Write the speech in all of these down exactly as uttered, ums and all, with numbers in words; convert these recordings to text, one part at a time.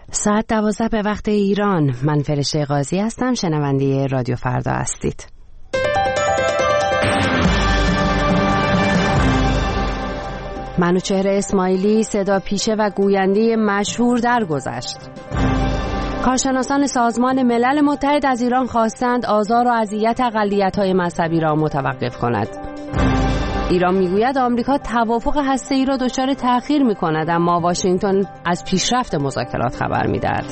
ساعت دوازده به وقت ایران. من فرشته قاضی هستم، شنونده رادیو فردا هستید. منوچهر اسماعیلی صدا پیشه و گوینده مشهور درگذشت. کارشناسان سازمان ملل متحد از ایران خواستند آزار و اذیت اقلیت‌های مذهبی را متوقف کند. ایران میگوید آمریکا توافق هسته‌ای را دچار تأخیر می‌کند، اما واشنگتن از پیشرفت مذاکرات خبر می‌دهد.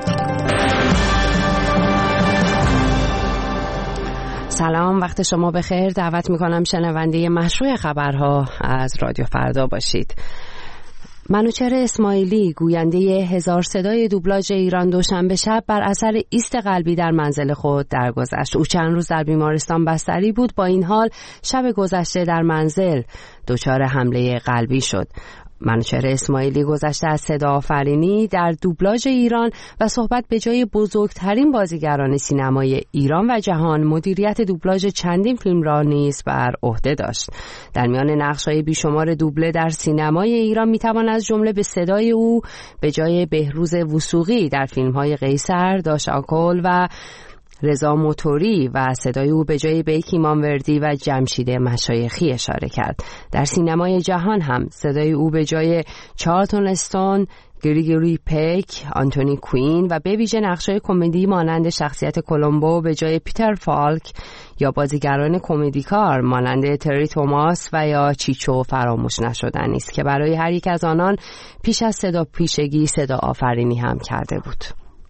سلام، وقت شما بخیر. دعوت می‌کنم شنونده مشروع خبرها از رادیو فردا باشید. منوچهر اسماعیلی گوینده هزار صدای دوبلاژ ایران دوشنبه شب بر اثر ایست قلبی در منزل خود درگذشت. او چند روز در بیمارستان بستری بود، با این حال شب گذشته در منزل دچار حمله قلبی شد. منوچهر اسماعیلی گذشته از صدا آفرینی در دوبلاژ ایران و صحبت به جای بزرگترین بازیگران سینمای ایران و جهان، مدیریت دوبلاژ چندین فیلم را نیز بر عهده داشت. در میان نقش‌های بیشمار دوبله در سینمای ایران میتوان از جمله به صدای او به جای بهروز وثوقی در فیلم‌های قیصر، داش آکل و رضا موتوری و صدای او به جای بیک ایمانوردی و جمشید مشایخی اشاره کرد. در سینمای جهان هم صدای او به جای چارلتون استون، گریگوری پیک، آنتونی کوین و به ویژه نقش‌های کمدی مانند شخصیت کولومبو به جای پیتر فالک یا بازیگران کمدیکار مانند تری توماس و یا چیچو فراموش نشدنی است که برای هر یک از آنان پیش از صدا پیشگی صدا آفرینی هم کرده بود.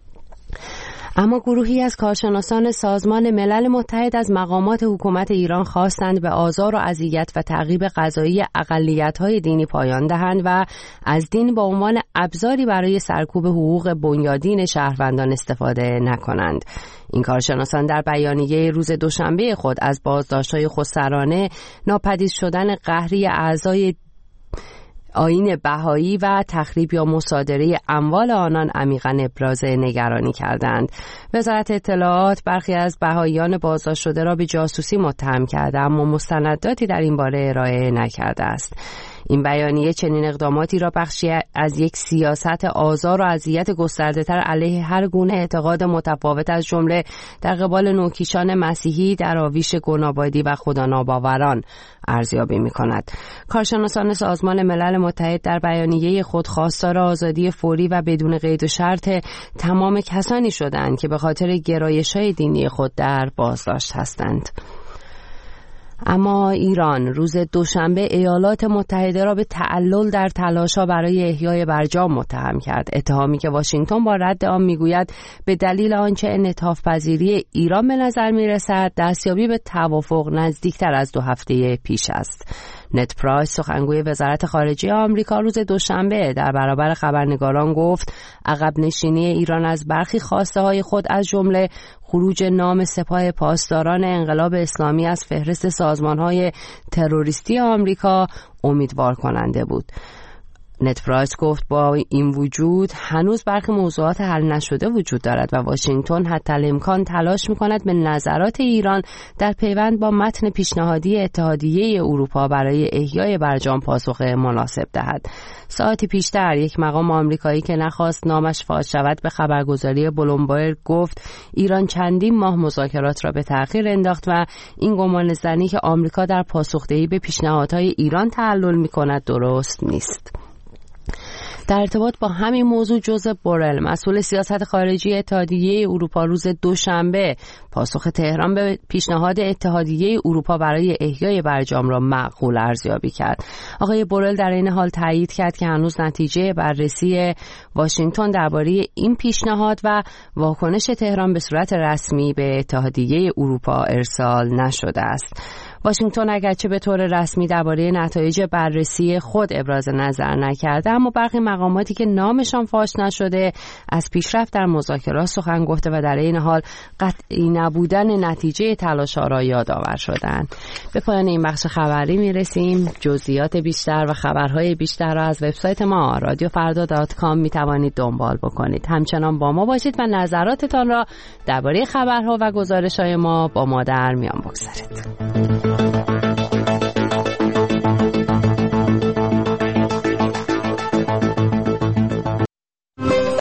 اما گروهی از کارشناسان سازمان ملل متحد از مقامات حکومت ایران خواستند به آزار و اذیت و تعقیب قضایی اقلیت‌های دینی پایان دهند و از دین به عنوان ابزاری برای سرکوب حقوق بنیادین شهروندان استفاده نکنند. این کارشناسان در بیانیه روز دوشنبه خود از بازداشت‌های خسرانه، ناپدید شدن قهری اعضای آیین بهایی و تخریب یا مصادره اموال آنان عمیقاً ابراز نگرانی کردند. وزارت اطلاعات برخی از بهاییان بازداشت شده را به جاسوسی متهم کرده، اما مستنداتی در این باره ارائه نکرده است. این بیانیه چنین اقداماتی را بخشی از یک سیاست آزار و اذیت گسترده‌تر علیه هر گونه اعتقاد متفاوت از جمله در قبال نوکیشان مسیحی در آویش گنابادی و خداناباوران ارزیابی می‌کند. کارشناسان سازمان ملل متحد در بیانیه خود خواستار آزادی فوری و بدون قید و شرط تمام کسانی شدند که به خاطر گرایش‌های دینی خود در بازداشت هستند. اما ایران روز دوشنبه ایالات متحده را به تعلل در تلاش‌ها برای احیای برجام متهم کرد. اتهامی که واشنگتن با رد آن میگوید به دلیل آنچه انعطاف پذیری ایران به نظر میرسد دستیابی به توافق نزدیکتر از دو هفته پیش است. نت پرایس سخنگوی وزارت خارجه آمریکا روز دوشنبه در برابر خبرنگاران گفت عقب نشینی ایران از برخی خواسته های خود از جمله خروج نام سپاه پاسداران انقلاب اسلامی از فهرست سازمان‌های تروریستی آمریکا امیدوار کننده بود. نت پرایس گفت با این وجود هنوز برخی موضوعات حل نشده وجود دارد و واشنگتن حتی الامکان تلاش می‌کند به نظرات ایران در پیوند با متن پیشنهادی اتحادیه اروپا برای احیای برجام پاسخ مناسب دهد. ساعتی پیشتر یک مقام آمریکایی که نخواست نامش فاش شود به خبرگزاری بلومبرگ گفت ایران چندین ماه مذاکرات را به تأخیر انداخت و این گمانه‌زنی که آمریکا در پاسخدهی به پیشنهادهای ایران تعلل می‌کند درست نیست. در ارتباط با همین موضوع جوزف بورل مسئول سیاست خارجی اتحادیه اروپا روز دوشنبه پاسخ تهران به پیشنهاد اتحادیه اروپا برای احیای برجام را معقول ارزیابی کرد. آقای بورل در این حال تایید کرد که هنوز نتیجه بررسی واشنگتن درباره این پیشنهاد و واکنش تهران به صورت رسمی به اتحادیه اروپا ارسال نشده است. واشنگتن اگرچه به طور رسمی درباره نتایج بررسی خود ابراز نظر نکرده، اما برخی مقاماتی که نامشان فاش نشده از پیشرفت در مذاکرات سخن گفته و در این حال قطعی نبودن نتیجه تلاش‌ها را یادآور شدند. به پایان این بخش خبری میرسیم. جزئیات بیشتر و خبرهای بیشتر را از وبسایت ما رادیو فردا دات کام میتوانید دنبال بکنید. همچنان با ما باشید و نظراتتان را درباره خبرها و گزارش‌های ما با ما در میان بگذارید.